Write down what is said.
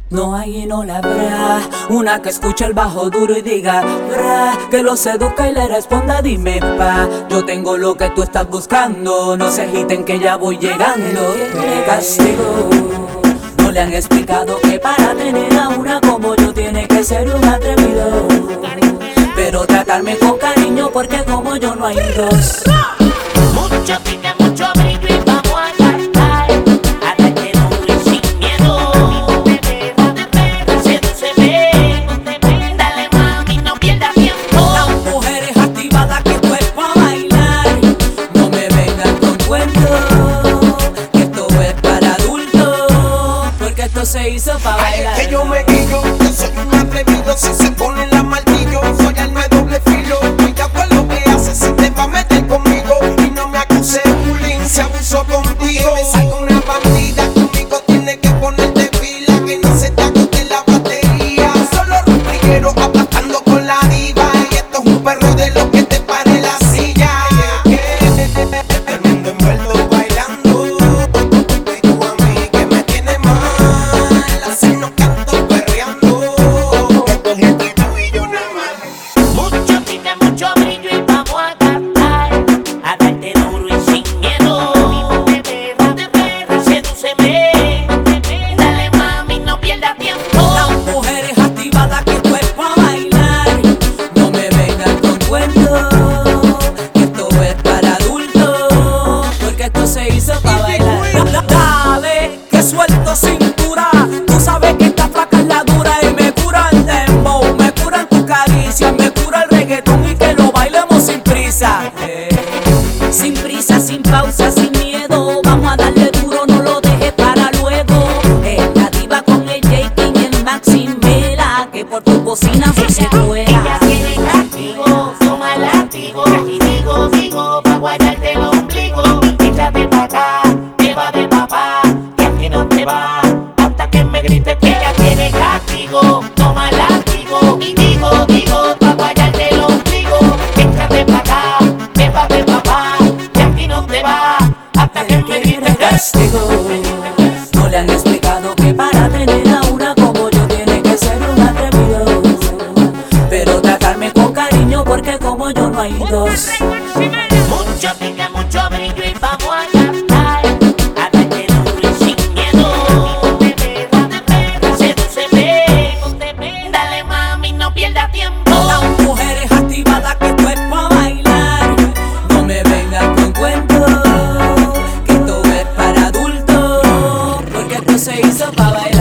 No hay y no la habrá una que escuche el bajo duro y diga bra, que lo seduzca y le responda dime pa. Yo tengo lo que tú estás buscando, no se agiten que ya voy llegando. Qué castigo, no le han explicado que para tener a una como yo tiene que ser un atrevido, pero tratarme con cariño porque como yo no hay dos. Mucho pique, mucho brillo y vamos a cantar. Atarte duro y sin miedo. Sedúceme, dale mami, no pierdas tiempo. Las mujeres activadas que esto es pa' bailar, no me vengan con cuentos, que esto es para adultos, porque esto se hizo pa' bailar. Que yo me guillo, yo soy un atrevido. Si se pone la martillo, soy el de doble filo. Cuidado con lo que haces si te va a meter conmigo. Y no me acuse de bullying si abuso contigo. Me salgo una bandida, conmigo tiene que ponerte pila, que no se te agote la batería. Solo rumbriguero aplastando con la diva. Y esto es un perro de lo que te pare la silla. El mundo envuelto bailando. Y tú a mí que me tienes mal. Hacernos canto perreando. Esto es entre tú y yo nada más. Mucho pique, mucho brillo y vamos a cantar. Atarte duro y sin miedo. Sedúceme, dale mami, no pierdas tiempo. Las mujeres activadas que esto es pa' bailar, no me vengan con cuentos, que esto es para adultos, porque esto se hizo pa' bailar. Dale, que suelto cintura, tú sabes que esta flaca es la dura y me cura el dembow, me curan tus caricias, me cura el reggaetón y que lo bailemos sin prisa. Sin prisa, sin pausa, sin miedo, vamos a darle duro, no lo dejes para luego. Es la diva con el J.K. y el Maximela, que por tu bocina se fuera. Ella tiene castigo, toma látigo. Y digo, pa' guardarte el ombligo. Échate pa' acá, lleva de papá, que aquí no te va, hasta que me grites que ella tiene castigo, toma látigo. Y digo, pa' guardarte el ombligo. Échate pa' acá, lleva de papá, que aquí no te va, hasta que me grites que Castigo, no le han explicado que para tener a una como yo tiene que ser un atrevido, pero tratarme con cariño porque como yo no hay dos. mucho pique, mucho brillo y vamos a cantar. Atarte duro y sin miedo. Sedúceme, dale mami, no pierdas tiempo. Las mujeres activadas que esto es pa' bailar, no me vengan con cuentos, que esto es para adultos, porque esto se hizo pa' bailar.